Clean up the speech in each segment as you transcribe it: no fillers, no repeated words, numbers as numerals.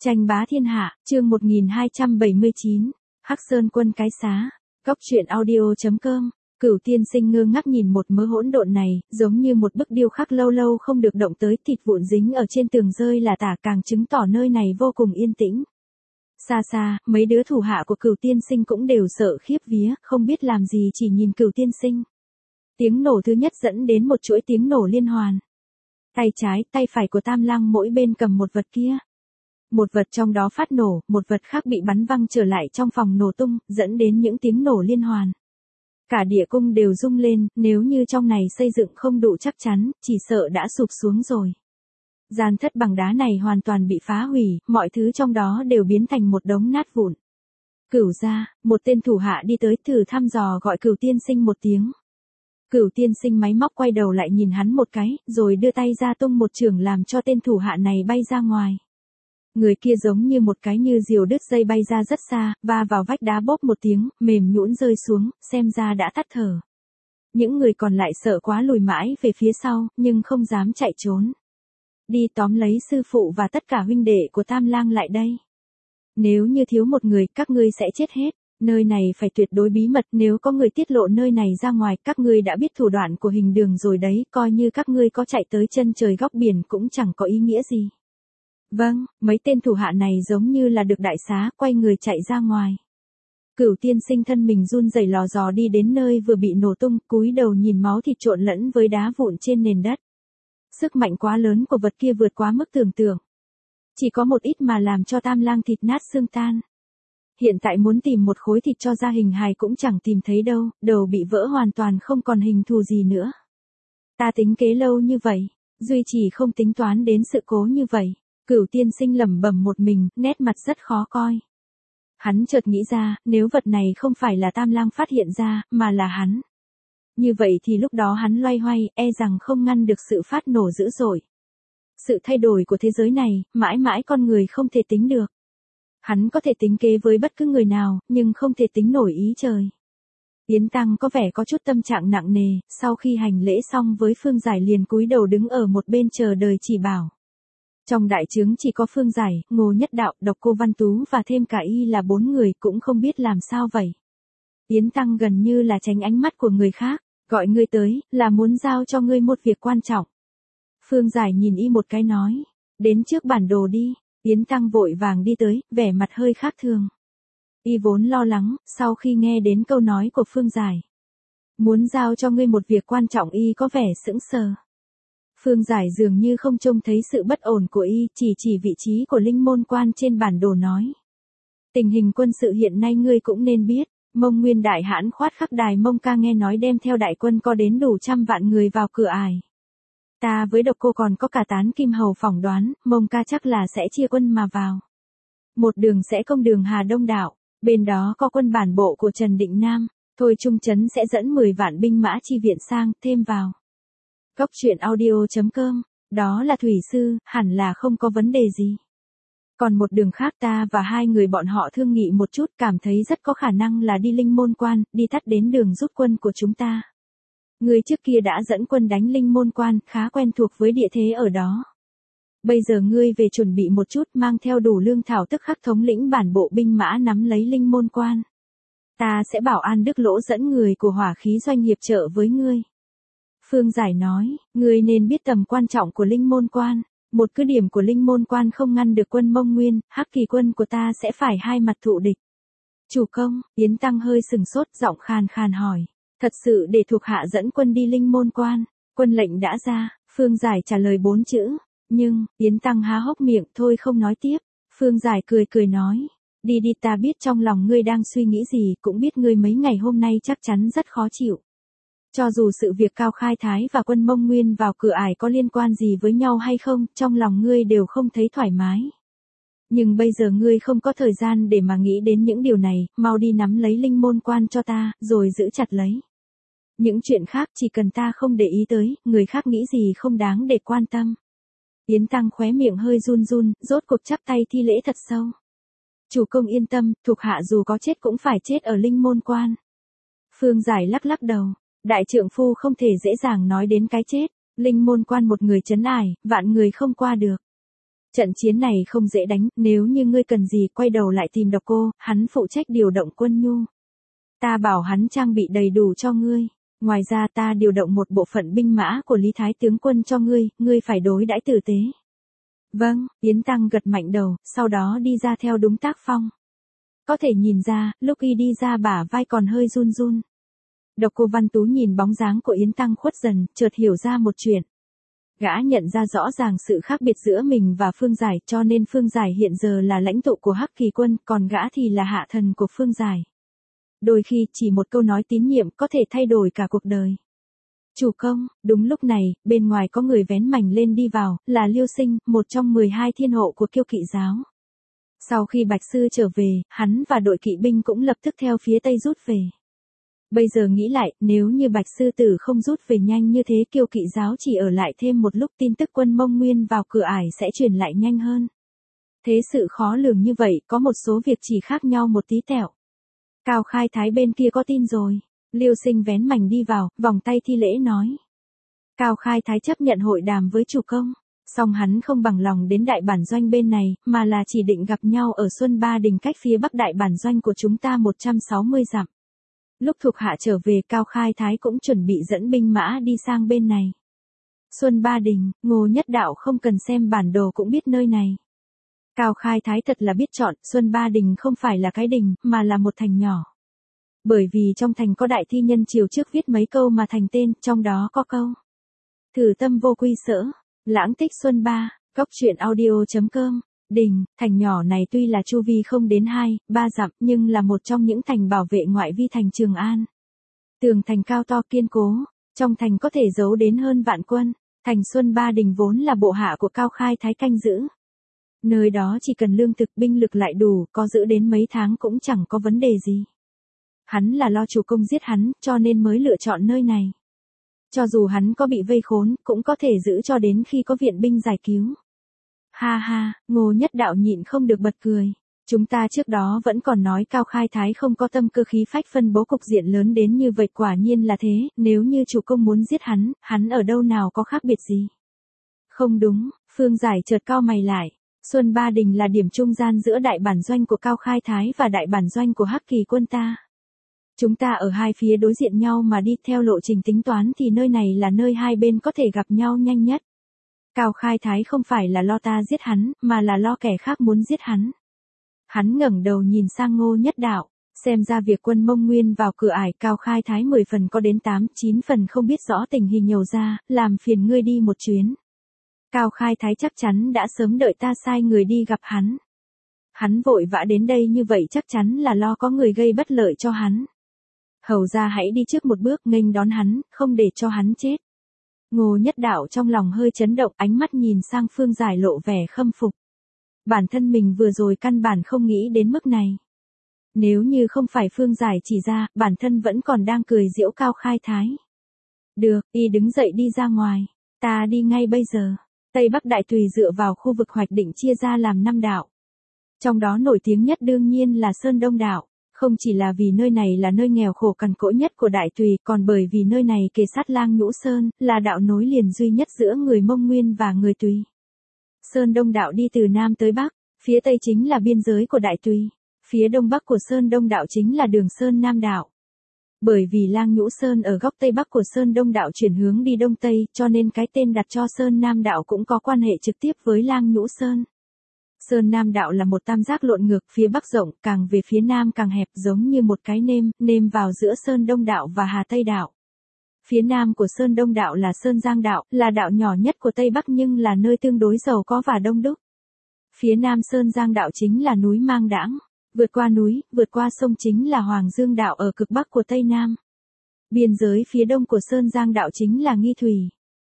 Tranh bá thiên hạ, chương 1279, Hắc Sơn quân cái xá, Góc truyện audio.com. Cửu tiên sinh ngơ ngác nhìn một mớ hỗn độn này, giống như một bức điêu khắc lâu lâu không được động tới, thịt vụn dính ở trên tường rơi là tả, càng chứng tỏ nơi này vô cùng yên tĩnh. Xa xa, mấy đứa thủ hạ của Cửu tiên sinh cũng đều sợ khiếp vía, không biết làm gì chỉ nhìn Cửu tiên sinh. Tiếng nổ thứ nhất dẫn đến một chuỗi tiếng nổ liên hoàn. Tay trái, tay phải của Tam Lang mỗi bên cầm một vật kia. Một vật trong đó phát nổ, một vật khác bị bắn văng trở lại trong phòng nổ tung, dẫn đến những tiếng nổ liên hoàn. Cả địa cung đều rung lên, nếu như trong này xây dựng không đủ chắc chắn, chỉ sợ đã sụp xuống rồi. Gian thất bằng đá này hoàn toàn bị phá hủy, mọi thứ trong đó đều biến thành một đống nát vụn. Cửu gia, một tên thủ hạ đi tới thử thăm dò gọi Cửu tiên sinh một tiếng. Cửu tiên sinh máy móc quay đầu lại nhìn hắn một cái, rồi đưa tay ra tung một chưởng làm cho tên thủ hạ này bay ra ngoài. Người kia giống như một cái như diều đứt dây bay ra rất xa, va vào vách đá bốp một tiếng, mềm nhũn rơi xuống, xem ra đã tắt thở. Những người còn lại sợ quá lùi mãi về phía sau, nhưng không dám chạy trốn. Đi tóm lấy sư phụ và tất cả huynh đệ của Tam Lang lại đây. Nếu như thiếu một người, các ngươi sẽ chết hết. Nơi này phải tuyệt đối bí mật, nếu có người tiết lộ nơi này ra ngoài, các ngươi đã biết thủ đoạn của Hình Đường rồi đấy, coi như các ngươi có chạy tới chân trời góc biển cũng chẳng có ý nghĩa gì. Vâng, mấy tên thủ hạ này giống như là được đại xá, quay người chạy ra ngoài. Cửu tiên sinh thân mình run rẩy lò dò đi đến nơi vừa bị nổ tung, cúi đầu nhìn máu thịt trộn lẫn với đá vụn trên nền đất. Sức mạnh quá lớn của vật kia vượt quá mức tưởng tượng. Chỉ có một ít mà làm cho Tam Lang thịt nát xương tan. Hiện tại muốn tìm một khối thịt cho ra hình hài cũng chẳng tìm thấy đâu, đầu bị vỡ hoàn toàn không còn hình thù gì nữa. Ta tính kế lâu như vậy, duy chỉ không tính toán đến sự cố như vậy. Cửu tiên sinh lẩm bẩm một mình, nét mặt rất khó coi. Hắn chợt nghĩ ra, nếu vật này không phải là Tam Lang phát hiện ra, mà là hắn. Như vậy thì lúc đó hắn loay hoay, e rằng không ngăn được sự phát nổ dữ dội. Sự thay đổi của thế giới này, mãi mãi con người không thể tính được. Hắn có thể tính kế với bất cứ người nào, nhưng không thể tính nổi ý trời. Yến Tăng có vẻ có chút tâm trạng nặng nề, sau khi hành lễ xong với Phương Giải liền cúi đầu đứng ở một bên chờ đời chỉ bảo. Trong đại trướng chỉ có Phương Giải, Ngô Nhất Đạo, Độc Cô Văn Tú và thêm cả y là 4 người, cũng không biết làm sao vậy. Yến Tăng gần như là tránh ánh mắt của người khác, gọi ngươi tới, là muốn giao cho ngươi một việc quan trọng. Phương Giải nhìn y một cái nói, đến trước bản đồ đi. Yến Tăng vội vàng đi tới, vẻ mặt hơi khác thường. Y vốn lo lắng, sau khi nghe đến câu nói của Phương Giải. Muốn giao cho ngươi một việc quan trọng, y có vẻ sững sờ. Phương Giải dường như không trông thấy sự bất ổn của y, chỉ vị trí của linh môn quan trên bản đồ nói. Tình hình quân sự hiện nay ngươi cũng nên biết, Mông Nguyên đại hãn khoát khắc đài Mông Ca nghe nói đem theo đại quân có đến đủ 100 vạn người vào cửa ải. Ta với Độc Cô còn có cả Tán Kim Hầu phỏng đoán, Mông Ca chắc là sẽ chia quân mà vào. Một đường sẽ công đường Hà Đông Đạo, bên đó có quân bản bộ của Trần Định Nam, Thôi Trung Trấn sẽ dẫn 10 vạn binh mã chi viện sang, thêm vào. Góc truyện audio.com, đó là thủy sư, hẳn là không có vấn đề gì. Còn một đường khác ta và hai người bọn họ thương nghị một chút, cảm thấy rất có khả năng là đi Linh Môn Quan, đi tắt đến đường rút quân của chúng ta. Ngươi trước kia đã dẫn quân đánh Linh Môn Quan, khá quen thuộc với địa thế ở đó. Bây giờ ngươi về chuẩn bị một chút, mang theo đủ lương thảo, tức khắc thống lĩnh bản bộ binh mã nắm lấy Linh Môn Quan. Ta sẽ bảo An Đức Lỗ dẫn người của Hỏa Khí Doanh hiệp trợ với ngươi. Phương Giải nói, ngươi nên biết tầm quan trọng của Linh Môn Quan. Một cứ điểm của Linh Môn Quan không ngăn được quân Mông Nguyên, Hắc Kỳ quân của ta sẽ phải hai mặt thụ địch. Chủ công, Yến Tăng hơi sừng sốt, giọng khàn khàn hỏi. Thật sự để thuộc hạ dẫn quân đi Linh Môn Quan, quân lệnh đã ra, Phương Giải trả lời 4 chữ. Nhưng, Yến Tăng há hốc miệng thôi không nói tiếp. Phương Giải cười nói. Đi đi, ta biết trong lòng ngươi đang suy nghĩ gì, cũng biết ngươi mấy ngày hôm nay chắc chắn rất khó chịu. Cho dù sự việc Cao Khai Thái và quân Mông Nguyên vào cửa ải có liên quan gì với nhau hay không, trong lòng ngươi đều không thấy thoải mái. Nhưng bây giờ ngươi không có thời gian để mà nghĩ đến những điều này, mau đi nắm lấy Linh Môn Quan cho ta, rồi giữ chặt lấy. Những chuyện khác chỉ cần ta không để ý tới, người khác nghĩ gì không đáng để quan tâm. Yến Tăng khóe miệng hơi run run, rốt cuộc chắp tay thi lễ thật sâu. Chủ công yên tâm, thuộc hạ dù có chết cũng phải chết ở Linh Môn Quan. Phương Giải lắc đầu. Đại trượng phu không thể dễ dàng nói đến cái chết, Linh Môn Quan một người trấn ải, vạn người không qua được. Trận chiến này không dễ đánh, nếu như ngươi cần gì quay đầu lại tìm Độc Cô, hắn phụ trách điều động quân nhu. Ta bảo hắn trang bị đầy đủ cho ngươi. Ngoài ra ta điều động một bộ phận binh mã của Lý Thái tướng quân cho ngươi phải đối đãi tử tế. Vâng, Yến Tăng gật mạnh đầu, sau đó đi ra theo đúng tác phong. Có thể nhìn ra, lúc y đi ra bả vai còn hơi run run. Độc Cô Văn Tú nhìn bóng dáng của Yến Tăng khuất dần, chợt hiểu ra một chuyện. Gã nhận ra rõ ràng sự khác biệt giữa mình và Phương Giải, cho nên Phương Giải hiện giờ là lãnh tụ của Hắc Kỳ quân, còn gã thì là hạ thần của Phương Giải. Đôi khi chỉ một câu nói tín nhiệm có thể thay đổi cả cuộc đời. Chủ công, đúng lúc này, bên ngoài có người vén mảnh lên đi vào, là Liêu Sinh, một trong 12 thiên hộ của Kiêu Kỵ giáo. Sau khi Bạch Sư trở về, hắn và đội kỵ binh cũng lập tức theo phía Tây rút về. Bây giờ nghĩ lại, nếu như Bạch Sư Tử không rút về nhanh như thế, Kiêu Kỵ giáo chỉ ở lại thêm một lúc, tin tức quân Mông Nguyên vào cửa ải sẽ truyền lại nhanh hơn. Thế sự khó lường như vậy, có một số việc chỉ khác nhau một tí tẹo. Cao Khai Thái bên kia có tin rồi. Liêu Sinh vén mảnh đi vào, vòng tay thi lễ nói. Cao Khai Thái chấp nhận hội đàm với chủ công. Song hắn không bằng lòng đến đại bản doanh bên này, mà là chỉ định gặp nhau ở Xuân Ba Đình cách phía bắc đại bản doanh của chúng ta 160 dặm. Lúc thuộc hạ trở về, Cao Khai Thái cũng chuẩn bị dẫn binh mã đi sang bên này. Xuân Ba Đình, Ngô Nhất Đạo không cần xem bản đồ cũng biết nơi này. Cao Khai Thái thật là biết chọn, Xuân Ba Đình không phải là cái đình, mà là một thành nhỏ. Bởi vì trong thành có đại thi nhân triều trước viết mấy câu mà thành tên, trong đó có câu. Thử tâm vô quy sở, lãng tích Xuân Ba, góc truyện audio.com. Đình, thành nhỏ này tuy là chu vi không đến 2-3 dặm nhưng là một trong những thành bảo vệ ngoại vi thành Trường An. Tường thành cao to kiên cố, trong thành có thể giấu đến hơn vạn quân, thành Xuân Ba Đình vốn là bộ hạ của Cao Khai Thái canh giữ. Nơi đó chỉ cần lương thực binh lực lại đủ, có giữ đến mấy tháng cũng chẳng có vấn đề gì. Hắn là lo chủ công giết hắn, cho nên mới lựa chọn nơi này. Cho dù hắn có bị vây khốn, cũng có thể giữ cho đến khi có viện binh giải cứu. Ha ha, Ngô Nhất Đạo nhịn không được bật cười. Chúng ta trước đó vẫn còn nói Cao Khai Thái không có tâm cơ khí phách phân bố cục diện lớn đến như vậy, quả nhiên là thế, nếu như chủ công muốn giết hắn ở đâu nào có khác biệt gì. Không đúng, Phương Giải chợt cau mày lại. Xuân Ba Đình là điểm trung gian giữa đại bản doanh của Cao Khai Thái và đại bản doanh của Hắc Kỳ quân ta. Chúng ta ở hai phía đối diện nhau mà đi theo lộ trình tính toán thì nơi này là nơi hai bên có thể gặp nhau nhanh nhất. Cao Khai Thái không phải là lo ta giết hắn, mà là lo kẻ khác muốn giết hắn. Hắn ngẩng đầu nhìn sang Ngô Nhất Đạo, xem ra việc quân Mông Nguyên vào cửa ải Cao Khai Thái 10 phần có đến 8-9 phần không biết rõ tình hình nhiều ra, làm phiền ngươi đi một chuyến. Cao Khai Thái chắc chắn đã sớm đợi ta sai người đi gặp hắn. Hắn vội vã đến đây như vậy chắc chắn là lo có người gây bất lợi cho hắn. Hầu ra hãy đi trước một bước nghênh đón hắn, không để cho hắn chết. Ngô Nhất Đạo trong lòng hơi chấn động, ánh mắt nhìn sang Phương Giải lộ vẻ khâm phục. Bản thân mình vừa rồi căn bản không nghĩ đến mức này. Nếu như không phải Phương Giải chỉ ra, bản thân vẫn còn đang cười giễu Cao Khai Thái. Được, y đứng dậy đi ra ngoài. Ta đi ngay bây giờ. Tây Bắc Đại Tùy dựa vào khu vực hoạch định chia ra làm 5 đạo. Trong đó nổi tiếng nhất đương nhiên là Sơn Đông đạo. Không chỉ là vì nơi này là nơi nghèo khổ cằn cỗi nhất của Đại Tùy, còn bởi vì nơi này kề sát Lang Nhũ Sơn, là đạo nối liền duy nhất giữa người Mông Nguyên và người Tùy. Sơn Đông đạo đi từ Nam tới Bắc, phía Tây chính là biên giới của Đại Tùy, phía Đông Bắc của Sơn Đông đạo chính là đường Sơn Nam đạo. Bởi vì Lang Nhũ Sơn ở góc Tây Bắc của Sơn Đông đạo chuyển hướng đi Đông Tây, cho nên cái tên đặt cho Sơn Nam đạo cũng có quan hệ trực tiếp với Lang Nhũ Sơn. Sơn Nam đạo là một tam giác lộn ngược, phía Bắc rộng, càng về phía Nam càng hẹp, giống như một cái nêm vào giữa Sơn Đông đạo và Hà Tây đạo. Phía Nam của Sơn Đông đạo là Sơn Giang đạo, là đạo nhỏ nhất của Tây Bắc nhưng là nơi tương đối giàu có và đông đúc. Phía Nam Sơn Giang đạo chính là núi Mang Đãng, vượt qua núi, vượt qua sông chính là Hoàng Dương đạo ở cực Bắc của Tây Nam. Biên giới phía Đông của Sơn Giang đạo chính là Nghi Thủy.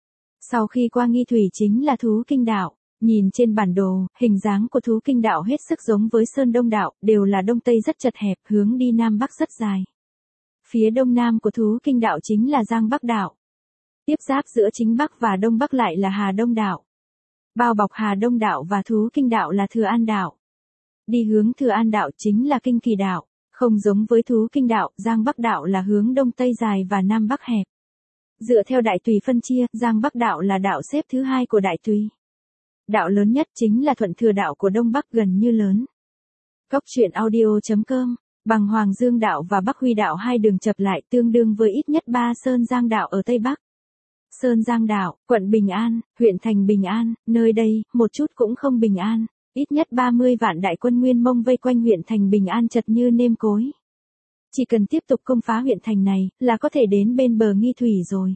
Sau khi qua Nghi Thủy chính là Thú Kinh đạo. Nhìn trên bản đồ, hình dáng của Thú Kinh đạo hết sức giống với Sơn Đông đạo, đều là Đông Tây rất chật hẹp, hướng đi Nam Bắc rất dài. Phía Đông Nam của Thú Kinh đạo chính là Giang Bắc đạo. Tiếp giáp giữa chính Bắc và Đông Bắc lại là Hà Đông đạo. Bao bọc Hà Đông đạo và Thú Kinh đạo là Thừa An đạo. Đi hướng Thừa An đạo chính là Kinh Kỳ đạo, không giống với Thú Kinh đạo, Giang Bắc đạo là hướng Đông Tây dài và Nam Bắc hẹp. Dựa theo Đại Tùy phân chia, Giang Bắc đạo là đạo xếp thứ hai của Đại Tùy. Đạo lớn nhất chính là thuận thừa đạo của Đông Bắc gần như lớn. Góc truyện audio.com, bằng Hoàng Dương đạo và Bắc Huy đạo hai đường chập lại tương đương với ít nhất 3 Sơn Giang đạo ở Tây Bắc. Sơn Giang đạo, quận Bình An, huyện thành Bình An, nơi đây, một chút cũng không bình an. Ít nhất 30 vạn đại quân Nguyên Mông vây quanh huyện thành Bình An chật như nêm cối. Chỉ cần tiếp tục công phá huyện thành này, là có thể đến bên bờ Nghi Thủy rồi.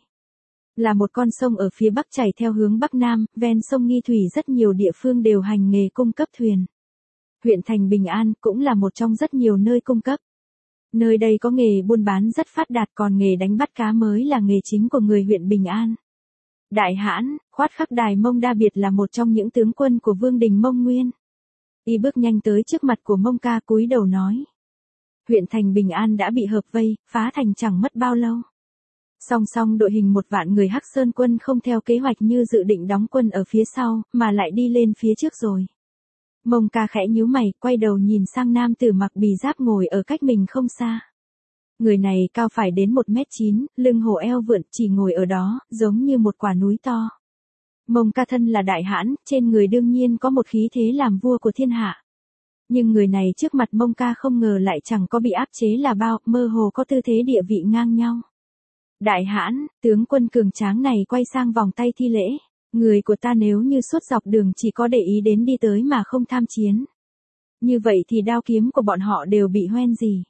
Là một con sông ở phía bắc chảy theo hướng bắc nam, ven sông Nghi Thủy rất nhiều địa phương đều hành nghề cung cấp thuyền. Huyện thành Bình An cũng là một trong rất nhiều nơi cung cấp. Nơi đây có nghề buôn bán rất phát đạt, còn nghề đánh bắt cá mới là nghề chính của người huyện Bình An. Đại hãn, khoát khắc đài Mông Đa Biệt là một trong những tướng quân của Vương Đình Mông Nguyên. Y bước nhanh tới trước mặt của Mông Ca cúi đầu nói. Huyện thành Bình An đã bị hợp vây, phá thành chẳng mất bao lâu. Song song đội hình 1 vạn người Hắc Sơn quân không theo kế hoạch như dự định đóng quân ở phía sau, mà lại đi lên phía trước rồi. Mông Ca khẽ nhíu mày, quay đầu nhìn sang nam tử mặc bì giáp ngồi ở cách mình không xa. Người này cao phải đến 1m9, lưng hổ eo vượn, chỉ ngồi ở đó, giống như một quả núi to. Mông Ca thân là đại hãn, trên người đương nhiên có một khí thế làm vua của thiên hạ. Nhưng người này trước mặt Mông Ca không ngờ lại chẳng có bị áp chế là bao, mơ hồ có tư thế địa vị ngang nhau. Đại hãn, tướng quân cường tráng này quay sang vòng tay thi lễ. Người của ta nếu như suốt dọc đường chỉ có để ý đến đi tới mà không tham chiến. Như vậy thì đao kiếm của bọn họ đều bị hoen gì.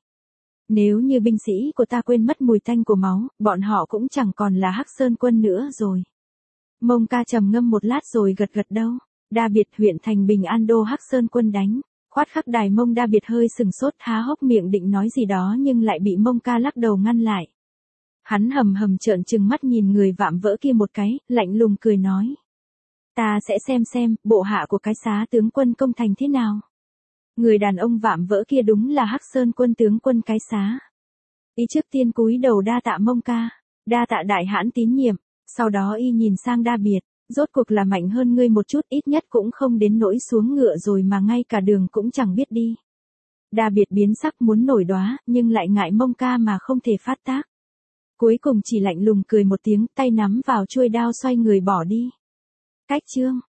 Nếu như binh sĩ của ta quên mất mùi tanh của máu, bọn họ cũng chẳng còn là Hắc Sơn quân nữa rồi. Mông Ca trầm ngâm một lát rồi gật gật đầu. Đa Biệt huyện thành Bình An đô Hắc Sơn quân đánh. Khoát khắc đài Mông Đa Biệt hơi sừng sốt há hốc miệng định nói gì đó nhưng lại bị Mông Ca lắc đầu ngăn lại. Hắn hầm hầm trợn trừng mắt nhìn người vạm vỡ kia một cái, lạnh lùng cười nói. Ta sẽ xem, bộ hạ của cái xá tướng quân công thành thế nào. Người đàn ông vạm vỡ kia đúng là Hắc Sơn quân tướng quân cái xá. Y trước tiên cúi đầu đa tạ Mông Ca, đa tạ đại hãn tín nhiệm, sau đó y nhìn sang Đa Biệt, rốt cuộc là mạnh hơn ngươi một chút, ít nhất cũng không đến nỗi xuống ngựa rồi mà ngay cả đường cũng chẳng biết đi. Đa Biệt biến sắc muốn nổi đoá, nhưng lại ngại Mông Ca mà không thể phát tác. Cuối cùng chỉ lạnh lùng cười một tiếng, tay nắm vào chuôi đao xoay người bỏ đi. Cách chương